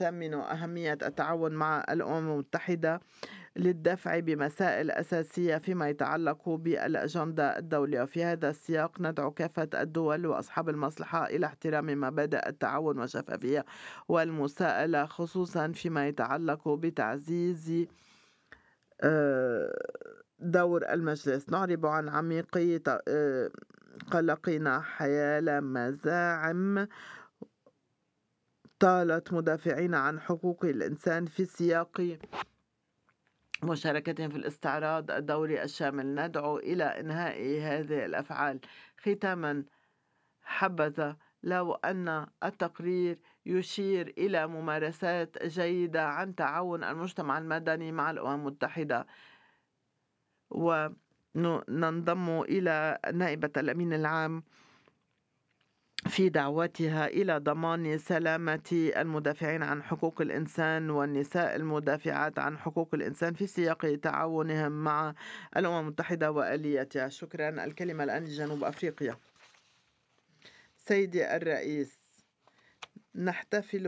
يثمن أهمية التعاون مع الأمم المتحدة للدفع بمسائل أساسية فيما يتعلق بالأجندة الدولية. وفي هذا السياق ندعو كافة الدول وأصحاب المصلحة إلى احترام مبادئ التعاون والشفافية والمساءلة، خصوصا فيما يتعلق بتعزيز دور المجلس. نعرب عن عميق قلقنا حيال مزاعم طالت مدافعين عن حقوق الإنسان في سياق مشاركتهم في الاستعراض الدولي الشامل. ندعو إلى إنهاء هذه الأفعال. ختاما، حبذا لو أن التقرير يشير إلى ممارسات جيدة عن تعاون المجتمع المدني مع الأمم المتحدة، وننضم إلى نائبة الأمين العام في دعوتها إلى ضمان سلامة المدافعين عن حقوق الإنسان والنساء المدافعات عن حقوق الإنسان في سياق تعاونهم مع الأمم المتحدة وآلياتها. شكرا. الكلمة الآن لجنوب أفريقيا. سيدي الرئيس، نحتفل